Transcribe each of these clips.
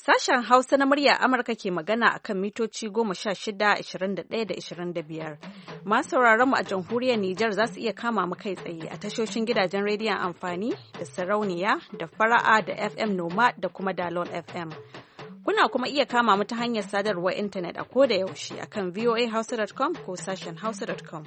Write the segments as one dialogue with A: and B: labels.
A: Sashen Hausa na murya Amurka ke magana a kan mitoci 16, 21 da 25. Masu sauraron mu a jamhuriyar Nijar za su iya kama mu kai tsaye a tashoshin gidajen rediyon amfani da sarauniya da fara'a da FM Noma da kuma Dalol FM. Kuna kuma iya kama mu ta hanyar sadarwar intanet a koda yaushe a kan voahausa.com ko sashen hausa.com.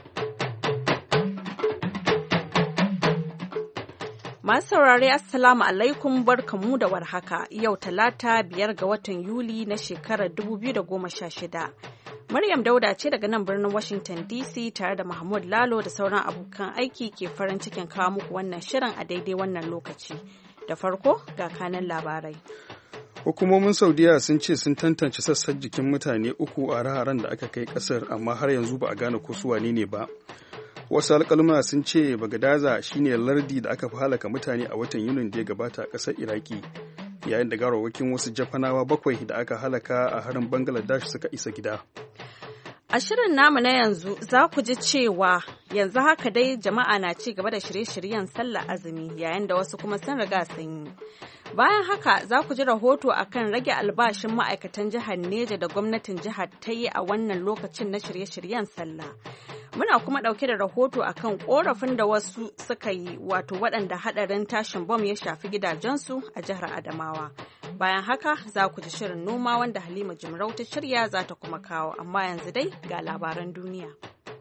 A: Masu saurare Assalamu alaikum barkamu da warhaka yau Talata 5 ga watan Yuli na shekarar 2016. Maryam Dauda ce daga nan birnin Washington DC tare da Mahmud Lalo da sauran abokan aiki ke farin cikin kawo muku wannan shirin a daidai wannan lokaci. Da farko ga kanan labarai.
B: Hukumomin Saudiya sun ce sun tantance sassan jikin mutane uku a hare-haren da aka kai kasar amma har yanzu ba a gane ko su wane ne ba. Wasu alƙaluma sun ce Bagadaza shine lardi da aka fi halaka mutane a watan Yunin da ya gabata a ƙasar Iraki, yayin da gawarwakin wasu Japanawa 7 da aka halaka a harin Bangladesh suka isa gida.
A: A shirin namu na yanzu za ku ji cewa yanzu haka dai jama'a na ci gaba da shirye-shiryen sallar azumi yayin da wasu kuma sun riga sun yi. Bayan haka za ku ji rahoto akan rage albashin ma'aikatan jihar Neja da gwamnatin jihar ta yi a wannan lokacin na shirye-shiryen sallah. Muna kuma ɗauke da rahoto akan ƙorafin da wasu suka yi wato waɗanda haɗarin tashin bom ya shafi gidajensu a jihar Adamawa. Bayan haka za ku ji shirin noma wanda Halima Jimrau ta shirya za ta kuma kawo, amma yanzu dai ga labaran duniya.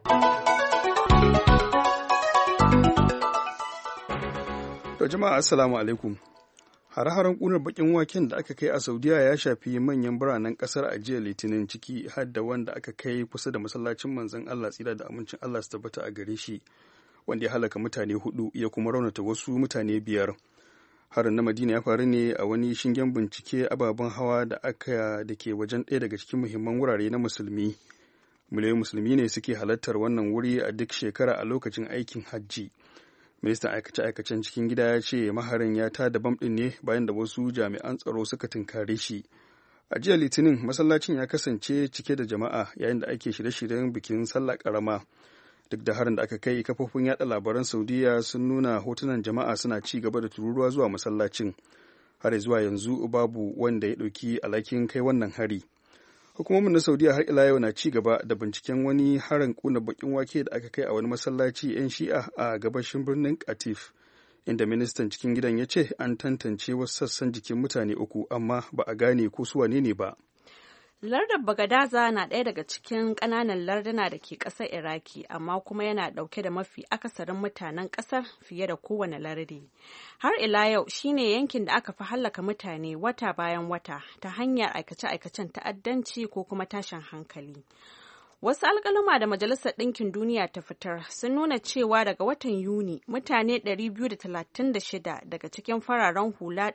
B: To jama'a assalamu alaikum. Hare-haren ƙunar bakin waken da aka kai a Saudiya ya shafi manyan biranen ƙasar a jiya Litinin, ciki har da wanda aka kai kusa da masallacin manzon Allah tsira da amincin Allah su tabbata a gare shi, wanda ya halaka mutane 4 ya kuma raunata wasu mutane 5. Harin na Madina ya faru ne a wani shingen bincike ababen hawa da ke wajen ɗaya daga cikin muhimman wurare na musulmi. Miliyoyin musulmi ne suke halartar wannan wuri a duk shekara a lokacin aikin hajji. Ministan aikace-aikacen cikin gida ya ce maharin ya tada bam ɗin ne bayan da wasu jami'an tsaro suka tunkare shi. A jiya Litinin masallacin ya kasance cike da jama'a yayin da ake shirye-shiryen bikin sallah karama. Duk da harin da aka kai, kafofin yada labaran Saudiya sun nuna hotunan jama'a suna ci gaba da tururuwa zuwa masallacin. Har zuwa yanzu babu wanda ya ɗauki alhakin kai wannan hari. Hukumomin na Saudiya har ila yau na ci gaba da binciken wani harin kuna bakin wake da aka kai a wani masallaci 'yan shi'a a gabashin birnin Qatif, inda ministan cikin gidan ya ce an tantance wasu sassan jikin mutane 3 amma ba a gane ko su wane ne ba.
A: Lardin Bagadaza na ɗaya daga cikin ƙananan larduna da ke ƙasar Iraki, amma kuma yana ɗauke da mafi akasarin mutanen ƙasar fiye da kowane lardi. Har ila yau shine yankin da aka fi hallaka mutane wata bayan wata ta hanyar aikace-aikacen ta'addanci ko kuma tashin hankali. Wasu alƙaluma da Majalisar Ɗinkin Duniya ta fitar sun nuna cewa daga watan Yuni mutane 236 daga cikin fararen hula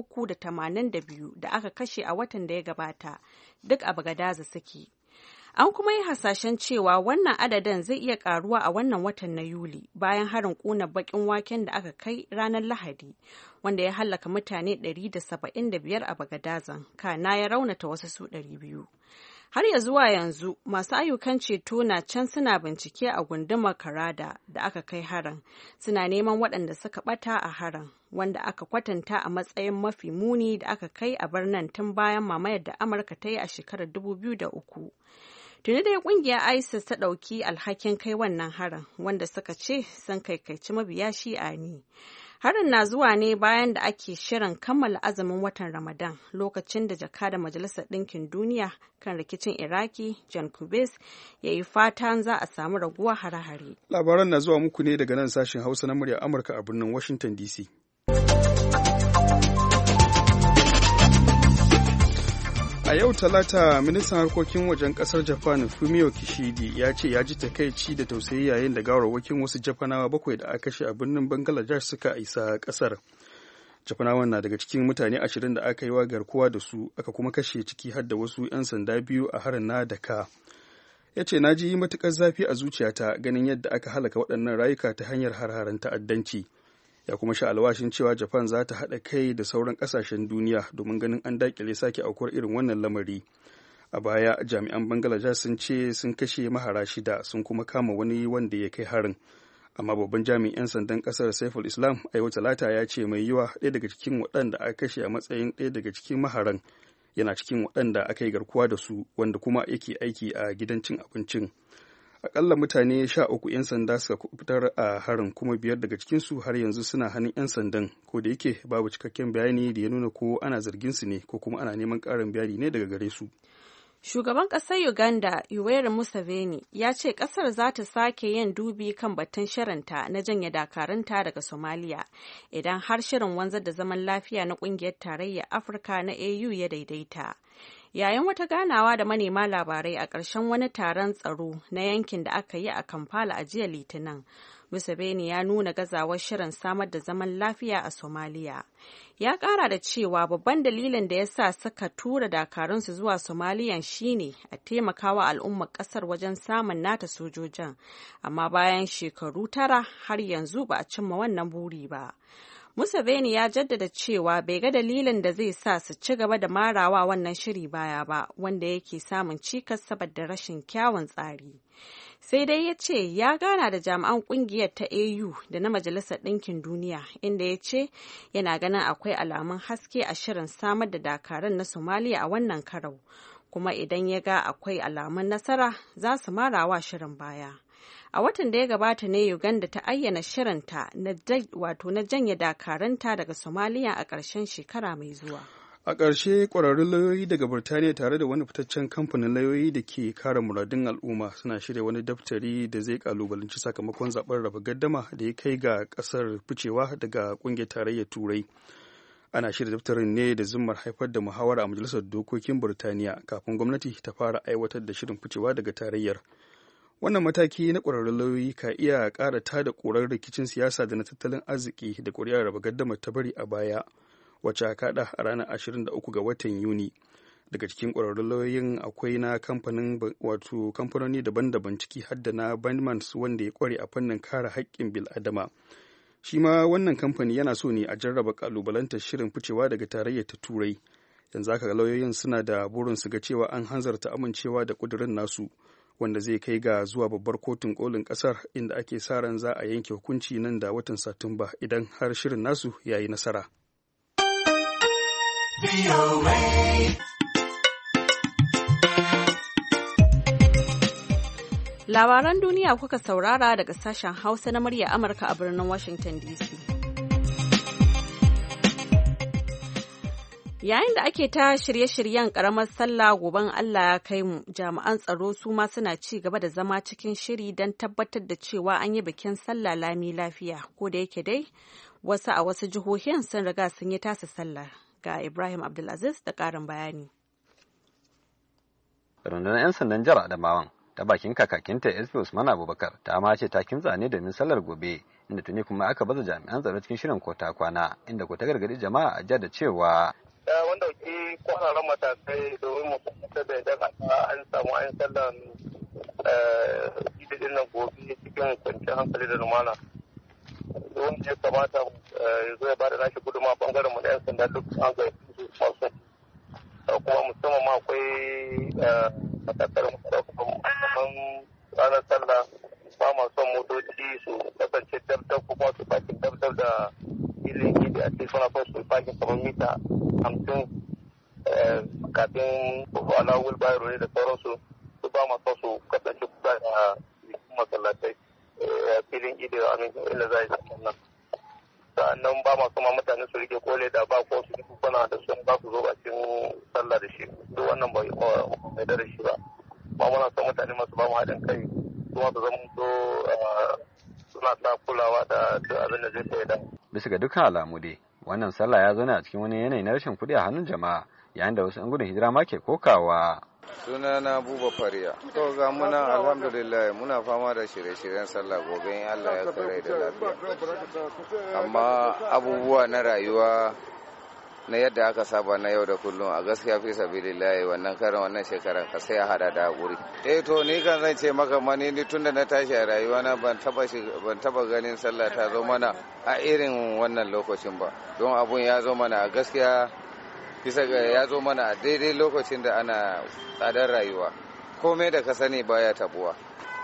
A: 382 da aka kashe a watan da ya gabata duk a Bagadaza suke. An kuma yi hasashen cewa wannan adadin zai iya ƙaruwa a wannan watan na Yuli bayan harin ƙuna baƙin waken da aka kai ranar Lahadi, wanda ya hallaka mutane 175 a Bagadazan, kana ya raunata wasu su 200. Har ya zuwa yanzu masu ayyukan ceto na can suna bincike a gundumar Karada da aka kai harin, suna neman waɗanda suka ɓata a harin, wanda aka kwatanta a matsayin mafi muni da aka kai a birnin tun bayan mamayar da Amurka ta yi a shekarar 2003. Tuni dai ƙungiyar ISIS ta ɗauki alhakin kai wannan harin, wanda suka ce sun kaikaici mabiya Shi'a ne. Harin na zuwa ne bayan da ake shirin kammala azumin watan Ramadan, lokacin da jakadan Majalisar Ɗinkin Duniya kan rikicin Iraki, John Kubis, ya yi fatan za a samu raguwa hare-hare.
B: Labaran na zuwa muku ne daga nan sashen Hausa na murya Amurka a birnin Washington DC. A yau Talata, ministan harkokin wajen kasar Japan Fumio Kishidi ya ce ya ji takaici da tausayi yayin da gawarwakin wasu Japanawa 7 da aka kashe a birnin Bangladesh suka isa kasar. Japanawan na daga cikin mutane 20 da aka yi wa garkuwa da su, aka kuma kashe ciki har da wasu 'yan sanda 2 a harin na Dhaka. Ya ce na ji matuƙar zafi a zuciyata ganin yadda aka halaka waɗannan rayuka ta hanyar har-haren ta'addanci. Ya kuma sha alwashin cewa Japan za ta haɗa kai da sauran ƙasashen duniya domin ganin an daƙile sake aukuwar irin wannan lamari. A baya jami'an Bangladesh sun ce sun kashe mahara 6 sun kuma kama wani wanda ya kai harin. amma babban jami'in 'yan sandan kasar Saiful Islam a yau Talata ya ce mai yiwa ɗaya daga cikin waɗanda aka kashe a matsayin ɗaya daga cikin maharan yana cikin waɗanda aka yi garkuwa da su, wanda kuma yake aiki a gidan cin abincin. Akalla mutane 13 'yan sanda suka fitar a harin, kuma 5 daga cikinsu har yanzu suna hannun 'yan sandan, ko da yake babu cikakken bayani da ya nuna ko ana zargin su ne ko kuma ana neman ƙarin bayani ne daga gare su.
A: Shugaban ƙasar Uganda, Yoweri Museveni, ya ce ƙasar za ta sake yin dubi kan batun shirinta na janye dakarunta daga Somalia idan har shirin wanzar da zaman lafiya na ƙungiyar tarayyar Afirka na AU ya daidaita. Yayin wata ganawa da manema labarai a ƙarshen wani taron tsaro na yankin da aka yi a Kampala a jiya Litinin, Museveni ya nuna gazawar shirin samar da zaman lafiya a Somalia. Ya ƙara da cewa babban dalilin da ya sa suka tura dakarunsu zuwa Somaliya shine a taimakawa al'ummar ƙasar wajen samun nata sojojin, amma bayan shekaru 9 har yanzu ba a cimma wannan buri ba. Museveni ya jaddada cewa bai ga dalilin da zai sa su ci gaba da marawa wannan shiri baya ba, wanda yake samun cikas saboda rashin kyawun tsari. Sai dai ya ce ya gana da jami'an kungiyar ta AU da na Majalisar Ɗinkin Duniya, inda ya ce yana ganin akwai alamun haske a shirin samar da dakarun na Somalia a wannan karau, kuma idan ya ga akwai alamun nasara za su marawa shirin baya. A watan da ya gabata ne Uganda ta ayyana shirinta na janye dakarunta daga Somalia a ƙarshen shekara mai zuwa.
B: A ƙarshe, ƙwararrun lauyoyi daga Birtaniya tare da wani fitaccen kamfanin lauyoyi da ke kare muradun al'umma suna shirya wani daftari da zai kalubalanci sakamakon zaben raba gaddama da ya kai ga ƙasar ficewa daga ƙungiyar tarayyar Turai. Ana shirya daftarin ne da zimmar haifar da muhawara a Majalisar Dokokin Birtaniya kafin gwamnati ta fara aiwatar da shirin ficewa daga tarayyar. Wannan mataki na ƙwararrun lauyoyi ka iya ƙara tada ƙurar rikicin siyasa da na tattalin arziki da ƙuri'ar raba gaddamar ta bari a baya, wacce aka haɗa a ranar 23 ga watan Yuni. Daga cikin ƙwararrun lauyoyin akwai na kamfanoni daban-daban, ciki har da na Bandmans, wanda ya ƙware a fannin kare haƙƙin bil'adama. Shi ma wannan kamfani yana so ne a jarraba ƙalubalantar shirin ficewa daga tarayyar ta Turai. Yanzu haka lauyoyin suna da burin su ga cewa an hanzarta amincewa da ƙudurin nasu, wanda zai kai ga zuwa babbar kotun kolin kasar, inda ake sa ran za a yanke hukunci nan da watan Satumba idan har shirin nasu ya yi nasara.
A: Labaran duniya kuka saurara daga sashen Hausa na murya Amurka a birnin Washington DC. Yayin da ake ta shirye-shiryen karamar sallah goben Allah ya kai mu, jami'an tsaro su ma suna ci gaba da zama cikin shiri don tabbatar da cewa an yi bikin sallah lami lafiya, ko da yake dai wasu a wasu jihohin sun riga sun yi tasa sallah. Ga Ibrahim Abdulaziz da ƙarin bayani.
C: Rundunar 'yan sandan jihar Adamawan ta bakin kakakinta SP Usman Abubakar ta ma ce ta kimtsa ne domin sallar gobe, inda tuni kuma aka baza jami'an tsaro cikin shirin kota kwana, inda ko ta gargadi jama'a a jihar da cewa
D: wanda ke kwararan matakai domin mu kusa da idan an samu an sallan idadin nan gobe cikin kwanciyar hankali da lumana. Wanda ya kamata ya zo ya ba da nashi gudunmawa bangaren mu da 'yan sanda duk an ga su masu kuma musamman ma akwai matakar kamar ranar sallah ba ma son motoci su kasance dabdab kuma su fakin dabdab da filin gidi a cikin suna son su fakin kamar mita 50 kafin ala wilbairo ne da sauransu su ba ma son su kasance kusa da masallatai filin gidi da amin inda za a yi nan. Sa'annan ba masu ma mutane su rike kole da ba ko su yi kuna da sun ba su zo bakin sallah da shi, duk wannan bai da shi ba. Ba muna son mutane masu ba mu haɗin kai su masu zama so suna sa kulawa da duk abin da zai sai da.
C: Bisa ga dukkan alamu dai wannan sallah ya zo ne a cikin wani yanayi na rashin kuɗi a hannun jama'a, yayin da wasu 'yan gudun hijira ma ke kokawa.
E: Sunana Buba Fariya. To ga muna alhamdulillah muna fama da shirye-shiryen sallah gobe in Allah ya kare da lafiya. Amma abubuwa na rayuwa na yadda aka saba na yau da kullum a gaskiya fi sabilillahi wannan karin wannan shekaran ka sai a hada da hakuri. To ni kan zan ce maka mani ni tunda na tashi a rayuwa na ban taba ganin sallah ta zo mana a irin wannan lokacin ba. Don abun ya zo mana a gaskiya bisa ga ya zo mana daidai lokacin da ana tsadar rayuwa komai da ka sani baya tabuwa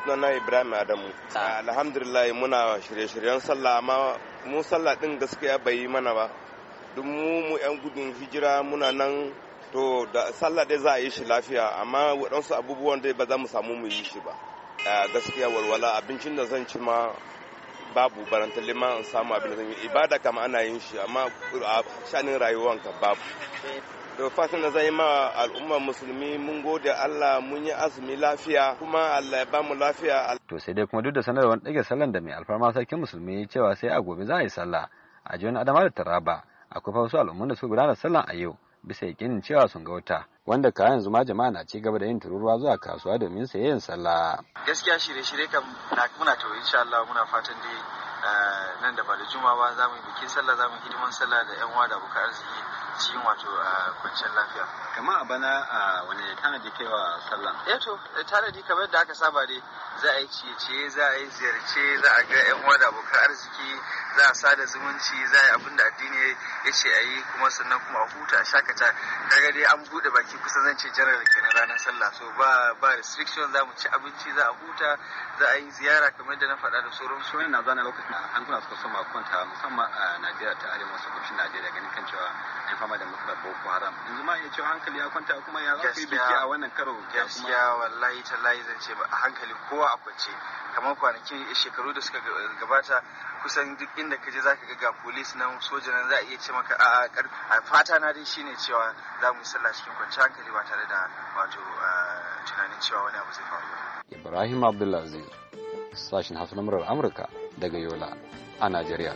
F: Sunana Ibrahim Adamu. Alhamdulillah muna shirye-shiryen sallah amma mu sallah din gaskiya bai yi mana ba. Duk mu 'yan gudun hijira muna nan to da sallah dai za a yi shi lafiya amma waɗansu abubuwan dai ba za mu samu mu yi shi ba. Gaskiya walwala abincin da zan ci ma babu barantalle ma in samu abin da zan yi ibada kama ana yin shi amma shanin rayuwanka babu. Da fatan da zai ma al'ummar musulmi mun gode Allah mun yi azumi lafiya kuma Allah ya bamu lafiya.
C: To sai dai kuma duk da sanarwar ɗage sallan da mai alfarma sarkin musulmi cewa sai a gobe za a yi sallah a jiyon Adama da Taraba akwai wasu al'ummun da su gudanar sallan a yau bisa yakinin cewa sun ga wata wanda ka yanzu ma jama'a na ci gaba da yin tururuwa zuwa kasuwa domin sayen sallah.
G: Gaskiya shirye-shirye kan muna to insha Allah muna fatan dai nan da ba da juma'a ba za mu yi bikin sallah za mu yi hidiman sallah da yan uwa da abokan arziki cikin wato kwanciyar lafiya.
C: Kamar a bana wani tanadi kai wa sallah?
G: To tanadi kamar da aka saba dai za a yi ciye-ciye za a yi ziyarce za a ga yan uwa da abokan arziki za a sada zumunci za a yi abin da addini ya ce a yi kuma sannan kuma a huta a shakata kaga dai an bude baki kusan zan ce jarar kenan ranar sallah so ba restriction za mu ci abinci za a huta za a yi ziyara kamar da na faɗa da sauran
C: su na zana lokacin an kuna suka soma kwanta musamman a Najeriya ta arewa maso gabashin Najeriya ganin kan cewa an fama da matsalar Boko Haram yanzu ma iya cewa hankali ya kwanta kuma ya za ku yi biki a wannan karo
G: gaskiya wallahi tallahi zan ce ba a hankali kowa a kwance kamar kwanakin shekaru da suka gabata kusan duk inda ka je za ka ga polis nan soja nan za a iya ce maka a fata na dai shine cewa za mu yi sallah cikin kwanciyar hankali ba tare da wato tunanin cewa wani abu zai faru.
C: Ibrahim Abdulaziz sashin Hausa na murar Amurka daga Yola a Najeriya.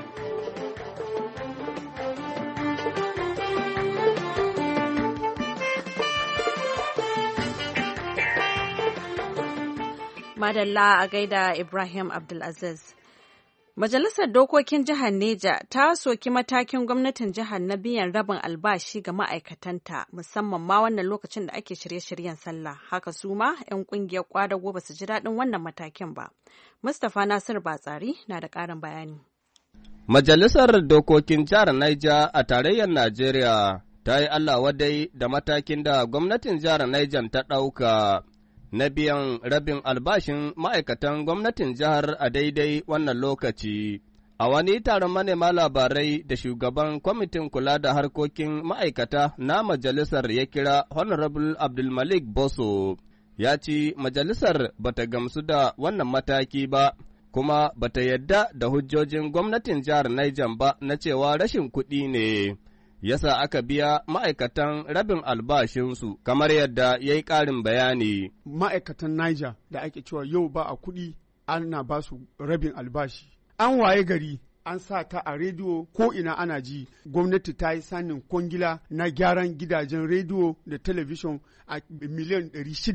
A: Madalla a gaida Ibrahim Abdulaziz. Majalisar Dokokin Jihar Neja ta soki matakin gwamnatin jihar na biyan rabin albashi ga ma'aikatanta musamman ma wannan lokacin da ake shirye-shiryen sallah. Haka su ma 'yan kungiyar kwadago ba su ji daɗin wannan matakin ba. Mustapha Nasir Batsari na da ƙarin bayani.
H: Majalisar Dokokin Jihar Neja a tarayyar Najeriya ta yi Allah wadai da matakin da gwamnatin jihar Neja ta ɗauka na biyan rabin albashin ma'aikatan gwamnatin jihar a daidai wannan lokaci. A wani taron manema labarai da shugaban kwamitin kula da harkokin ma'aikata na majalisar ya kira Honorable Abdulmalik Boso, ya ce majalisar bata gamsu da wannan mataki ba, kuma bata yadda da hujjojin gwamnatin jihar Niger ba na cewa rashin kuɗi ne. Yasa aka biya ma'aikatan rabin albashinsu kamar yadda ya yi ƙarin bayani.
I: Ma'aikatan Niger da ake cewa yau ba a kuɗi ana ba su rabin albashi. An waye gari an sa ta a rediyo ko ina ana ji gwamnati ta yi sanin kwangila na gyaran gidajen rediyo da talabijin a miliyan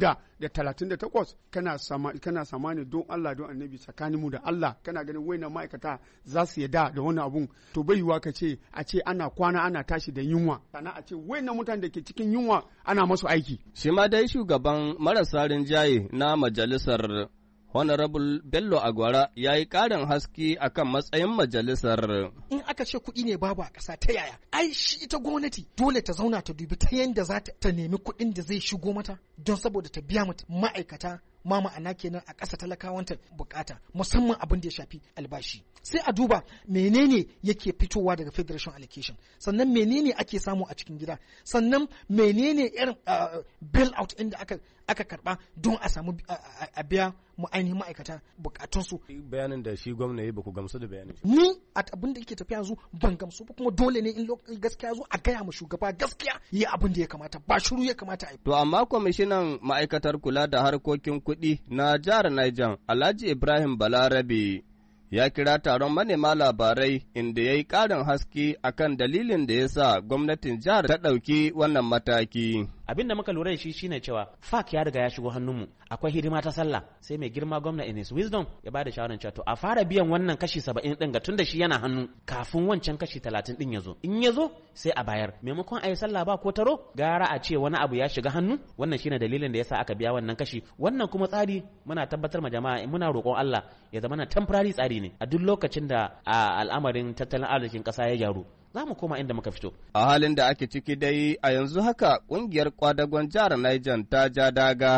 I: 638 kana samani don Allah don annabi tsakaninmu da Allah kana ganin waina ma'aikata za su yada da wani abun to bai yiwa ka ce a ce ana kwana ana tashi da yunwa sana a ce waina mutane da ke cikin yunwa ana masu aiki.
H: Shi ma dai shugaban marasa rinjaye na majalisar Honorable Bello Agwara ya yi ƙarin haske a kan matsayin majalisar.
J: In aka ce kuɗi ne babu a ƙasa ta yaya, ai shi ita gwamnati dole ta zauna ta dubi ta yadda za ta nemi kuɗin da zai shigo mata don saboda ta biya mata ma'aikata ma ma'ana kenan a ƙasa talakawanta bukata musamman abin da ya shafi albashi. Sai a duba menene yake fitowa daga federation allocation, sannan menene ake samu a cikin gida, sannan menene irin bail out inda aka karba don a samu a biya mu ainihin ma'aikata bukatunsu.
H: Bayanin da shi gwamna ya ba ku gamsu da bayanin shi?
J: Ni abin da yake tafiya yanzu ban gamsu ba kuma dole ne in gaskiya zo a gaya ma shugaba gaskiya yi abin da ya kamata ba shiru ya kamata a yi.
H: To amma kwamishinan ma'aikatar kula da harkokin kuɗi na jihar Niger Alhaji Ibrahim Balarabe ya kira taron manema labarai inda ya yi ƙarin haske akan dalilin da ya sa gwamnatin jihar ta ɗauki wannan mataki.
K: Abin da muka lura da shi shine cewa FAC ya riga ya shigo hannunmu, akwai hidima ta sallah, sai mai girma gwamna in his wisdom ya bada shawarar cewa to a fara biyan wannan kashi 70 din ga tunda shi yana hannu kafin wancan kashi 30 din ya zo. In ya zo sai a bayar, maimakon a yi sallah ba ko taro gara a ce wani abu ya shiga hannu. Wannan shine dalilin da yasa aka biya wannan kashi. Wannan kuma tsari muna tabbatar ma jama'a muna roƙon Allah ya zama na temporary tsari ne a duk lokacin da al'amarin tattalin arzikin ƙasa ya gyaru za mu koma inda muka fito.
H: A halin da ake ciki dai a yanzu haka ƙungiyar kwadagon jihar Niger ta ja daga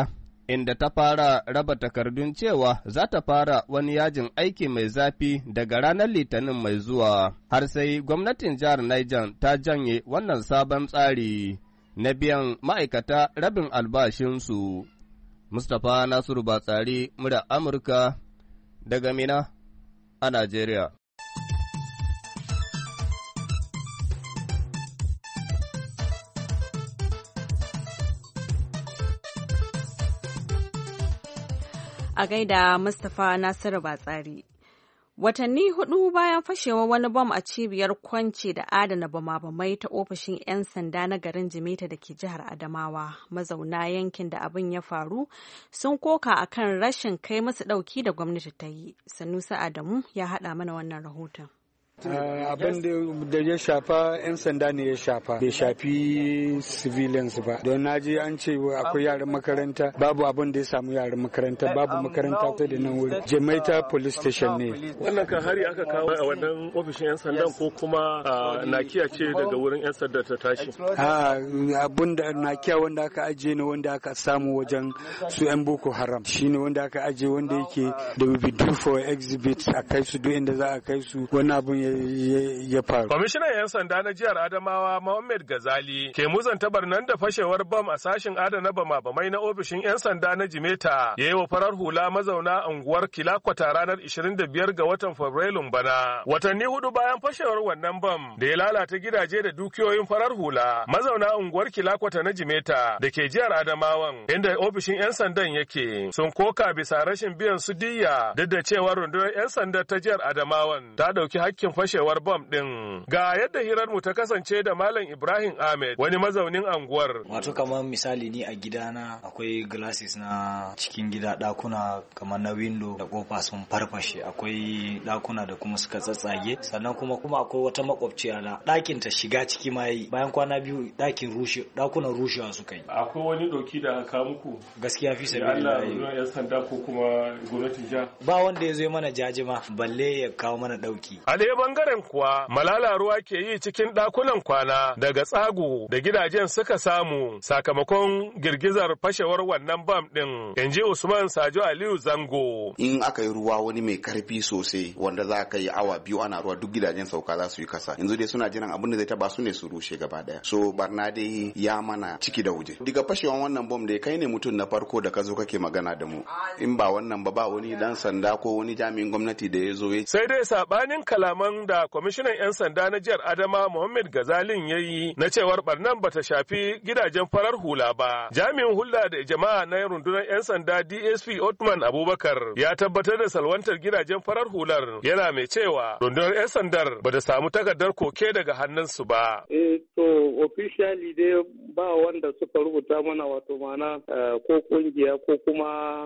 H: inda ta fara raba takardun cewa za ta fara wani yajin aiki mai zafi daga ranar Litinin mai zuwa, har sai gwamnatin jihar Niger ta janye wannan sabon tsari na biyan ma'aikata rabin albashinsu. Mustapha Nasiru Batsari, murya Amurka, daga Mina a Najeriya.
A: A gaida Mustapha Nasiru Batsari. Watanni 4 bayan fashewar wani bom a cibiyar kwanci da adana bama-bamai ta ofishin 'yan sanda na garin Jimeta da ke jihar Adamawa, mazauna yankin da abin ya faru sun koka akan rashin kai musu ɗauki da gwamnati ta yi. Sanusi Adamu ya haɗa mana wannan rahoton.
L: Abin da ya shafa 'yan sanda ne ya shafa, bai shafi civilians ba, don naji an ce akwai yaran makaranta, babu abin da ya samu yaran makaranta, babu makaranta ta da nan wuri. Jemaita police station ne.
M: Wannan kan hari aka kawo a wannan ofishin 'yan sandan ko kuma nakiya ce daga wurin 'yan sanda ta tashi?
L: Abin da nakiya wanda aka ajiye ne, wanda aka samu wajen su 'yan Boko Haram, shine wanda aka ajiye, wanda yake da will be due for exhibit, a kai su duk inda za a kai su, wani abin ya faru.
M: Kwamishinan 'yan sanda na jihar Adamawa Muhammad Gazali ke muzanta barnan da fashewar bam a sashin adana bama-bamai na ofishin 'yan sanda na Jimeta ya yi wa farar hula mazauna unguwar Kilakwata ranar 25 ga watan Fabrairun bana. Watanni 4 bayan fashewar wannan bam da ya lalata gidaje da dukiyoyin farar hula, mazauna unguwar Kilakwata na Jimeta da ke jihar Adamawan inda ofishin 'yan sandan yake sun koka bisa rashin biyan su diyya, duk da cewa rundunar 'yan sanda ta jihar Adamawan ta dauki hakkin fashewar bom din. Ga yadda hirar mu ta kasance da Malam Ibrahim Ahmed, wani mazaunin anguwar.
N: Wato kamar misali ni a gidana akwai glasses na cikin gida, dakuna kamar na window da kofa sun farfashe, akwai dakuna da kuma suka tsatsage, sannan kuma akwai wata makwabciya na dakin ta shiga ciki ma yi, bayan kwana biyu dakunan rushewa suka yi.
M: Akwai wani doki da aka muku?
N: Gaskiya fi sabilillah.
M: Allah ya sanda ko kuma gwamnatin jiha?
N: Ba wanda ya zo mana jajima balle ya kawo mana dauki.
M: A dai bangaren kuwa malala ruwa ke yi cikin ɗakunan kwana daga tsago da gidajen suka samu sakamakon girgizar fashewar wannan bam ɗin. Inji Usman Sajo Aliyu Zango.
O: In aka yi ruwa wani mai karfi sosai wanda za ka yi awa 2 ana ruwa, duk gidajen sauka za su yi kasa. Yanzu dai suna jiran abin da zai taba su ne su rushe gaba daya. So barna dai ya mana ciki da waje. Daga fashewan wannan bom dai kai ne mutum na farko da ka zo kake magana da mu. In ba wannan ba wani dan sanda ko wani jami'in gwamnati da ya zo.
M: Sai dai sabanin kalaman da kwamishinan 'yan sanda na jihar Adama Muhammad Gazalin ya yi na cewar barnan bata shafi gidajen farar hula ba. Jami'in hulɗa da jama'a na rundunar 'yan sanda DSP Otman Abubakar ya tabbatar da salwantar gidajen farar hular, yana mai cewa rundunar 'yan sandar bata samu takardar koke daga hannunsu ba.
D: To officially dai ba wanda suka rubuta mana, wato mana ko kungiya ko kuma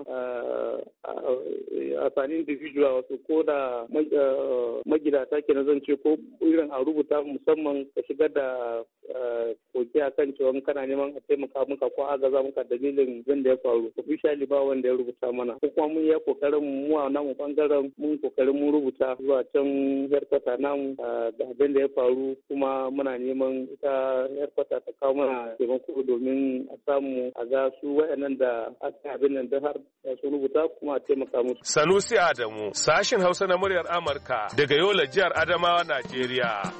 D: asanin individual, wato ko da magidata ke na zance ko irin a rubuta musamman ka shigar da koki a kan cewa kana neman a taimaka muka ko agaza muka dalilin zan da ya faru. Officially ba wanda ya rubuta mana, ko kuma mun yi kokarin mu a namu bangaren mun kokarin mun rubuta zuwa can yarkwata namu da abin da ya faru, kuma muna neman ita yarkwata ta kawo mana taimako domin a samu a ga su wayannan da aka abin nan da har su rubuta kuma a taimaka musu.
M: Sanusi Adamu, sashin Hausa na muryar Amurka daga Yola, jihar Adamawa, Najeriya.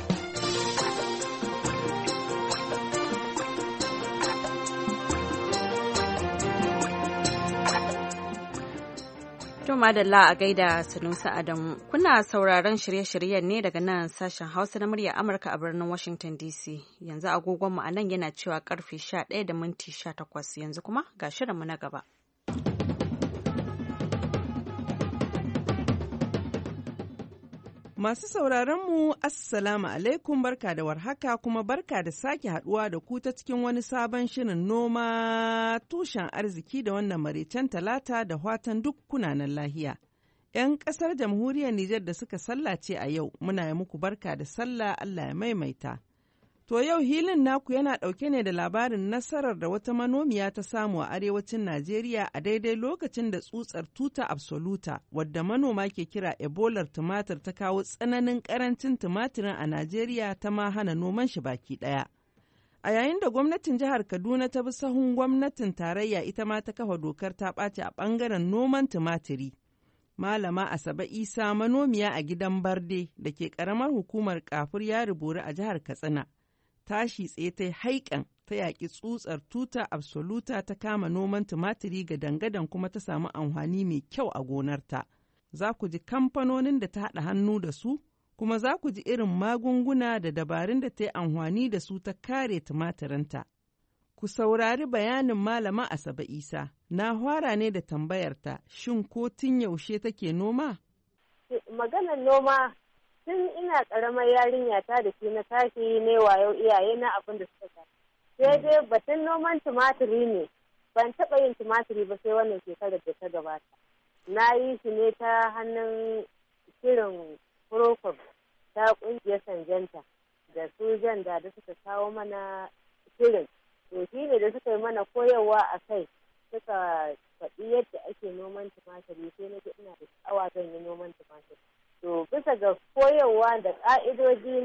A: To madalla a gaida Sanusi Adamu. Kuna sauraron shirye-shiryen ne daga nan sashen Hausa na murya Amurka a birnin Washington DC. Yanzu agogonmu a nan yana cewa karfe 11:18. Yanzu kuma ga shirinmu na gaba.
P: Masu sauraronmu, Assalamu alaikum, barka da warhaka kuma barka da sake haduwa da ku ta cikin wani sabon shirin noma tushen arziki da wannan maraicen talata da watan duk kunanan lahiya. 'Yan ƙasar jamhuriyar Nijar da suka sallace a yau, muna yi muku barka da sallah, Allah ya maimaita. To yau hilin naku yana ɗauke ne da labarin nasarar da wata manomiya ta samu a arewacin Najeriya a daidai lokacin da tsutsar tuta absoluta wadda manoma ke kira ebolar tumatir ta kawo tsananin ƙarancin tumatirin a Najeriya ta ma hana noman shi baki ɗaya. A yayin da gwamnatin jihar Kaduna ta bi sahun gwamnatin tarayya ita ma ta kafa dokar ta ɓaci a ɓangaren noman tumatiri. Malama Asabe Isa manomiya a gidan Barde da ke ƙaramar hukumar Kafur Yaribori a jihar Katsina. Tashi tsaye ta haikan ta yaƙi tsutsar tuta absoluta ta kama noman tumatiri ga dangadan kuma ta samu amfani mai kyau a gonarta. Za ku ji kamfanonin da ta haɗa hannu da su, kuma za ku ji irin magunguna da dabarun da ta yi amfani da su ta kare tumatirinta. Ku saurari bayanin Malama Asabe Isa. Na fara ne da tambayarta, shin ko tun yaushe take noma?
Q: Maganar noma tun ina ƙaramar yarinya ta da shi na tashi ne wayo iyaye na abin da suka sa. Sai dai batun noman tumatiri ne, ban taɓa yin tumatiri ba sai wannan shekarar da ta gabata. Na yi shi ne ta hannun shirin Procom ta ƙungiyar Sanjanta da su jan da suka kawo mana shirin. To shi ne da suka yi mana koyarwa a kai suka faɗi yadda ake noman tumatiri sai na ji ina da sha'awa zan yi noman tumatiri. To bisa ga koyarwa da ƙa'idoji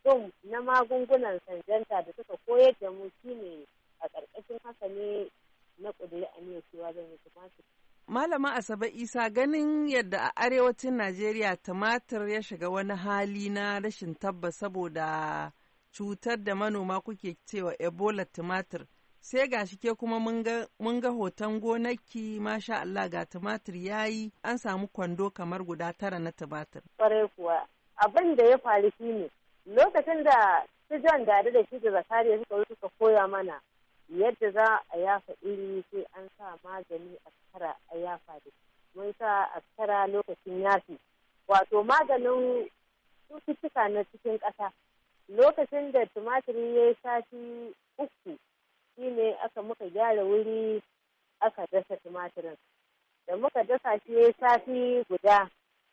Q: na magungunan Sanjanta da suka koyar da mu shine a ƙarƙashin haka ne na ƙudiri aniyar cewa zan yi tumatiri.
P: Malama Asabe Isa, ganin yadda a arewacin Najeriya tumatir ya shiga wani hali na rashin tabbas saboda cutar da manoma kuke cewa Ebola tumatir, sai ga shi ke kuma mun ga hoton gonaki, masha Allah, ga tumatir yayi, an samu kwando kamar guda 9 na tumatir.
Q: Kwarai kuwa, abin da ya faru shi ne lokacin da su Jan Dada da shi da Zakariya suka koya mana yadda za a yafa iri, sai an sa magani a kara a yafa da mun sa a kara lokacin yafi, wato maganin cututtuka na cikin ƙasa. Lokacin da tumatiri ya yi sati 3 shine muka gyara wuri aka dasa tumatirin. Da muka dasa shi ya yi sati guda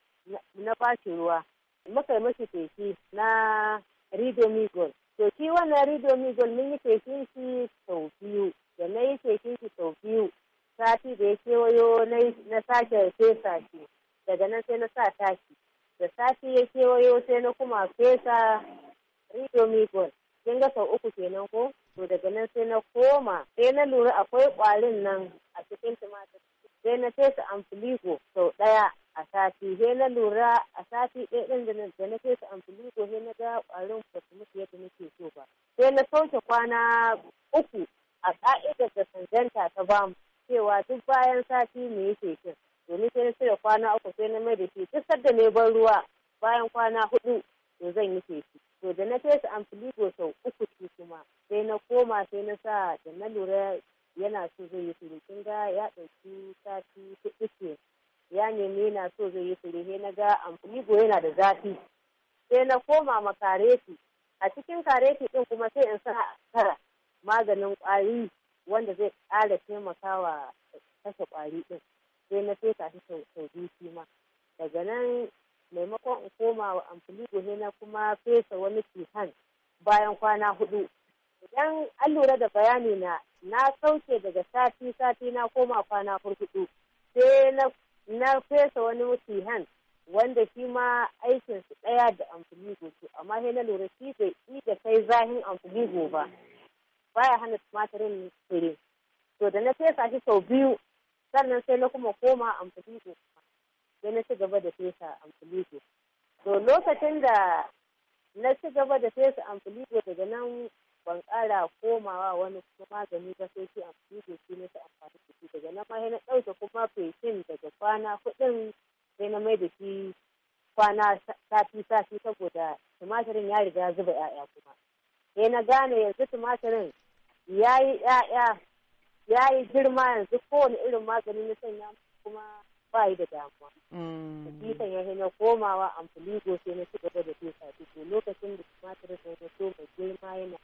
Q: na bashi ruwa, muka yi mashi feshi na Ridomigol. To shi wannan Ridomigol mun yi feshin shi sau 2, da na yi feshin shi sau 2, sati da ya kewayo na sake fesa shi, daga nan sai na sa taki. Da sati ya kewayo sai na kuma fesa Ridomigol. Kin ga sau 3 kenan ko? To daga nan sai na koma, sai na lura akwai ƙwarin nan a cikin tumatir. Sai na fesa Amfiligo sau 1 a sati. Sai na lura a sati ɗaya ɗin da na fesa Amfiligo sai na ga ƙwarin ba su mutu yadda nake so ba. Sai na sauke kwana 3 a ƙa'idar da Sanjanta ta bamu cewa duk bayan sati me yake kin. Domin sai na cire kwana 3 sai na mai da shi duk sadda ne ban ruwa bayan kwana 4 to zan yi feshi. To da na fesa Amfiligo sau 3 shi kuma sai na koma sai na sa da na lura yana so zai yi fure. Kin ga ya ɗauki sati 4 ke. Ya nemi yana so zai yi fure, sai na ga Amfiligo yana da zafi. Sai na koma ma kareti. A cikin kareti ɗin kuma sai in sa kara maganin ƙwari wanda zai ƙara taimakawa kashe ƙwari ɗin. Sai na fesa shi sau 2 shi ma. Daga nan maimakon in koma wa Amfiligo sai na kuma fesa wani tihan bayan kwana 4. Idan an lura da bayani na sauke daga sati na koma kwana 4. Sai na fesa wani tihan wanda shi ma aikin su ɗaya da Amfiligo ce, amma sai na lura shi bai yi da kai zahin Amfiligo ba. Baya hana tumatirin fure. To da na fesa shi sau 2 sannan sai na kuma koma Amfiligo. Sai na ci gaba da fesa Amfiligo. To lokacin da na ci gaba da fesa Amfiligo daga nan ban ƙara komawa wani kuma magani ba, sai shi Amfiligo shi na ta amfani da shi. Daga nan ma sai na ɗauke kuma feshin daga kwana 4 sai na mai da shi kwana sati saboda tumatirin ya riga zuba 'ya'ya kuma. Sai na gane yanzu tumatirin ya yi 'ya'ya, ya yi girma, yanzu kowane irin magani na sanya kuma ba yi da damuwa. Kisan ya na komawa Amfiligo sai na ci gaba da fesa shi. To lokacin da tumatirin sai na so mai girma yana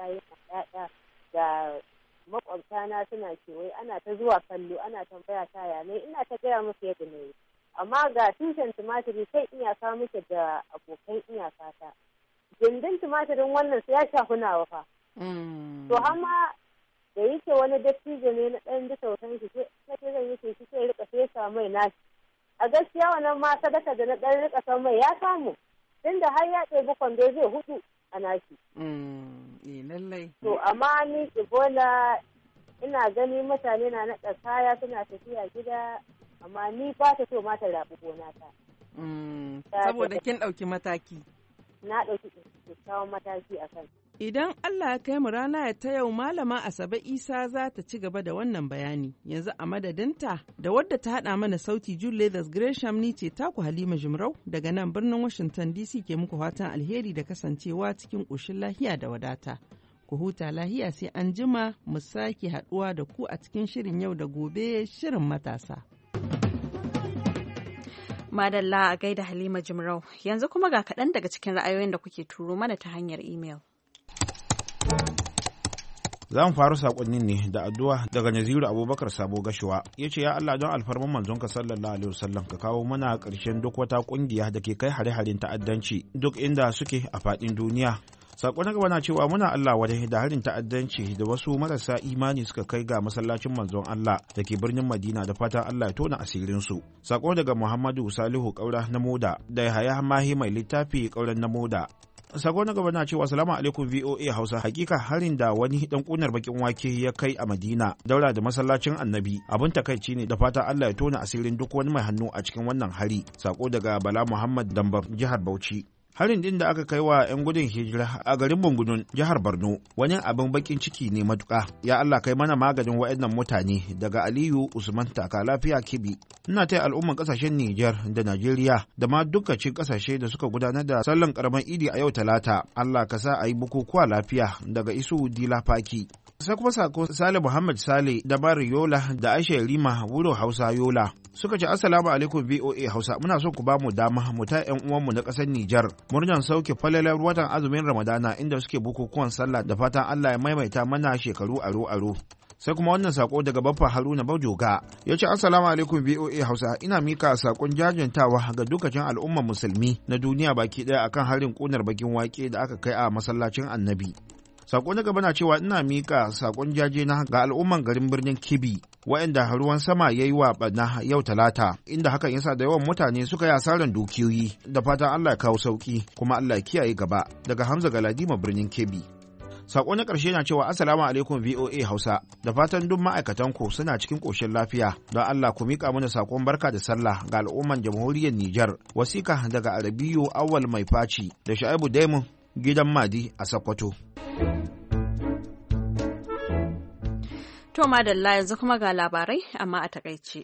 Q: ɗaɗa da makwabtana suna kewaye, ana ta zuwa kallo, ana tambaya ta yane, ina ta gaya musu yadda na yi. Amma ga tushen tumatiri sai iyaka muke da abokan iyaka ta. Gindin tumatirin wannan sai ya shafi nawa fa. To amma da yake wani dattijo ne na ɗan ji tausan shi sai zan yi shi sai rika fesa mai nashi. A gaskiya wannan ma sadaka da na ɗan rika san mai ya samu. Tunda har ya ɗebi kwando zai 4 anaki.
P: Lallai.
Q: To amma ni Ebola ina gani mutane na naɗa kaya suna tafiya gida amma ni ba ta so ma ta rabu gona ta.
P: Saboda kin ɗauki mataki.
Q: Na ɗauki kyakkyawan mataki a kan.
P: Idan Allah ya kai mu rana ta yau Malama Asabe Isa za ta ci gaba da wannan bayani. Yanzu a madadinta da wadda ta haɗa mana sauti Julius Gresham ni ce taku Halima Jumrau daga nan birnin Washington DC ke muku fatan alheri da kasancewa cikin ƙoshin lahiya da wadata. Ku huta lahiya sai an jima mu sake haɗuwa da ku a cikin shirin yau da gobe shirin matasa.
A: Madalla a gaida Halima Jumrau. Yanzu kuma ga kaɗan daga cikin ra'ayoyin da kuke turo mana ta hanyar imel.
R: Za mu faru sakonnin ne da addu'a daga Naziru Abubakar Sabo Gashuwa. Ya ce, ya Allah don alfarman manzonka sallallahu alaihi wasallam ka kawo mana ƙarshen duk wata ƙungiya da ke kai hare-haren ta'addanci duk inda suke a faɗin duniya. Sako na gaba na cewa muna Allah wadai da harin ta'addanci da wasu marasa imani suka kai ga masallacin manzon Allah da ke birnin Madina da fatan Allah ya tona asirinsu. Sako daga Muhammadu Salihu Kaura na Moda da Yahaya Mahi mai littafi Kauran na Moda. Sako na gaba na cewa salamu alaikum VOA Hausa, hakika harin da wani dan kunar bakin wake ya kai a Madina daura da masallacin Annabi abin takaici ne da fatan Allah ya tona asirin duk wani mai hannu a cikin wannan hari. Sako daga Bala Muhammad Damba jihar Bauchi. Harin din da aka kai wa 'yan gudun hijira a garin Bungunun jihar Borno wani abin bakin ciki ne matuƙa. Ya Allah kai mana maganin waɗannan mutane daga Aliyu Usman Taka Lafiya Kibi. Ina taya al'umman ƙasashen Nijar da Najeriya da ma dukkanin ƙasashe da suka gudanar da sallan ƙaramar Idi a yau Talata. Allah ka sa a yi bukukuwa lafiya daga Isu Dila Faki. Sai kuma sako Sale Muhammad Sale da Bari Yola da Aisha Rima Wuro Hausa Yola. Suka ce assalamu alaikum VOA Hausa, muna so ku ba mu dama mu ta ƴan uwanmu na ƙasar Nijar murnan sauke falalar watan azumin Ramadana inda suke bukukuwan sallah da fatan Allah ya maimaita mana shekaru aro-aro. Sai kuma wannan sako daga Baffa Haruna Bajoga ya ce assalamu alaikum VOA Hausa, ina mika sakon jajantawa ga dukkan al'ummar musulmi na duniya baki ɗaya akan harin ƙunar bakin wake da aka kai a masallacin Annabi. Sako na gaba na cewa ina mika sakon jaje na ga al'umman garin birnin Kibi waɗanda ruwan sama ya yi wa ɓanna yau Talata, inda hakan yasa da yawan mutane suka yi asaran dukiyoyi da fatan Allah ya kawo sauki kuma Allah ya kiyaye gaba. Daga Hamza Galadima birnin Kebbi. Sako na ƙarshe na cewa assalamu alaikum VOA Hausa, da fatan duk ma'aikatan ku suna cikin ƙoshin lafiya. Don Allah ku mika mana sakon barka da sallah ga al'umman jamhuriyar Nijar. Wasika daga Arabiyu Awwal Mai Faci da Sha'ibu Daimun gidan Madi a Sokoto.
A: To madalla yanzu kuma ga labarai amma a takaice.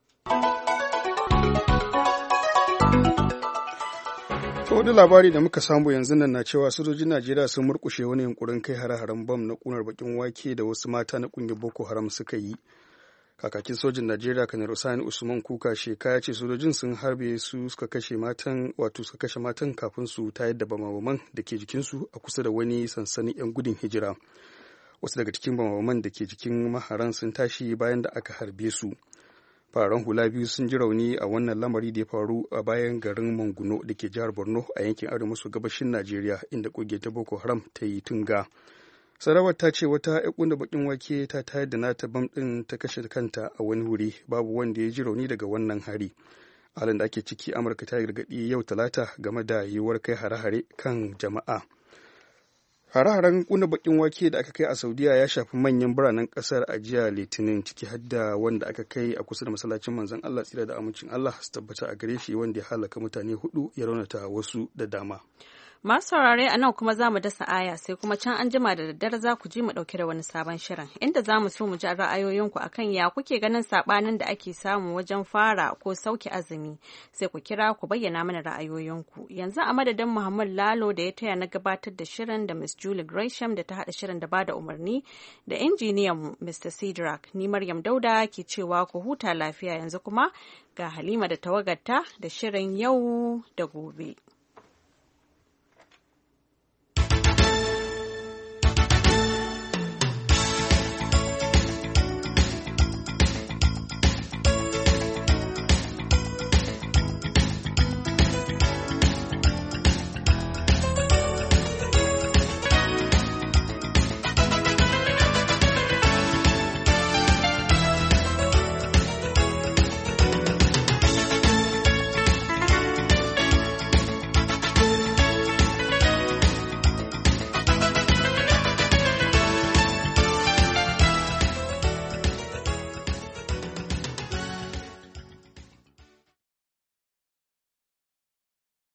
B: wani labari da muka samu yanzu nan na cewa sojojin Najeriya sun murkushe wani yunkurin kai hare-haren bam na kunar bakin wake da wasu mata na kungiyar Boko Haram suka yi. Kakakin sojin Najeriya Kanar Usani Usman Kuka Sheka ya ce sojojin sun harbe su suka kashe matan kafin su tayar da bamabaman da ke jikinsu a kusa da wani sansanin 'yan gudun hijira. Wasu daga cikin bamabaman da ke jikin maharan sun tashi bayan da aka harbe su. Fararen hula biyu sun ji rauni a wannan lamari da ya faru a bayan garin Manguno da ke jihar Borno a yankin arewa maso gabashin Najeriya inda kungiyar ta Boko Haram ta yi tunga. Sarawar ta ce wata yakuna bakin wake ta tayar da nata bam din ta kashe kanta a wani wuri, babu wanda ya ji rauni daga wannan hari. Halin da ake ciki, Amurka ta gargaɗi yau Talata game da yiwuwar kai hare-hare kan jama'a. Hare-haren kuna bakin wake da aka kai a Saudiya ya shafi manyan biranen kasar a jiya Litinin, ciki har da wanda aka kai a kusa da masallacin manzon Allah tsira da amincin Allah su tabbata a gare shi, wanda ya halaka mutane 4 ya raunata wasu da dama.
A: Masu saurare a nan kuma za mu dasa aya, sai kuma can an jima da daddare za ku ji mu ɗauke da wani sabon shirin inda za mu so mu ji ra'ayoyinku akan ya kuke ganin saɓanin da ake samu wajen fara ko sauke azumi, sai ku kira ku bayyana mana ra'ayoyinku. Yanzu a madadin Muhammad Lalo da ya taya na gabatar da shirin da Miss Julie Gresham da ta haɗa shirin da bada umarni da injiniyan mu Mr. Sidrak, ni Maryam Dauda ke cewa ku huta lafiya. Yanzu kuma ga Halima da tawagarta da shirin yau da gobe.